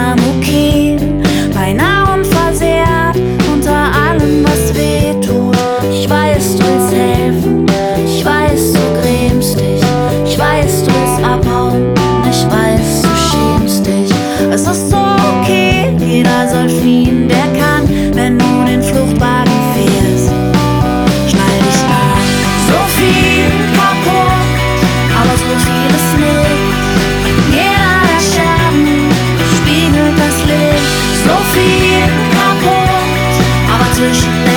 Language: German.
am okay, beinahe unversehrt, unter allem, was weh tut. Ich weiß, du willst helfen, ich weiß, du grämst dich, ich weiß, du willst abhauen, ich weiß, du schämst dich. Es ist so okay, jeder soll fliehen, der kann, wenn du den Fluchtwagen fährst. Schnall dich an, so viel kaputt, aber so vieles nicht. Jeder der Scherben spiegelt das Licht. So viel kaputt, aber zwischen